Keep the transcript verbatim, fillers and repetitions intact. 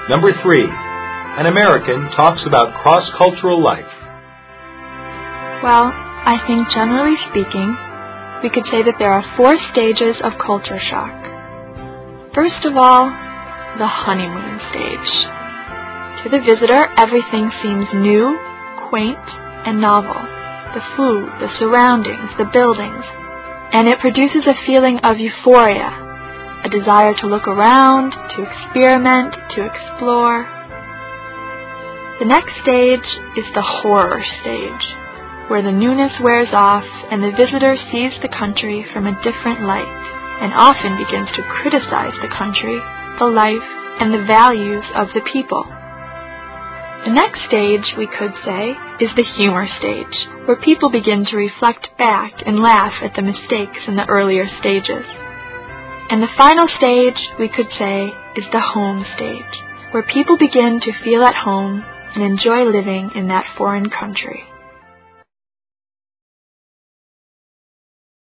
Number three, an American talks about cross-cultural life. Well, I think generally speaking, we could say that there are four stages of culture shock. First of all, the honeymoon stage. To the visitor, everything seems new, quaint, and novel. The food, the surroundings, the buildings. And it produces a feeling of euphoria, a desire to look around, to experiment, to explore. The next stage is the horror stage, where the newness wears off and the visitor sees the country from a different light and often begins to criticize the country, the life, and the values of the people. The next stage, we could say, is the humor stage, where people begin to reflect back and laugh at the mistakes in the earlier stages. And the final stage, we could say, is the home stage, where people begin to feel at home and enjoy living in that foreign country.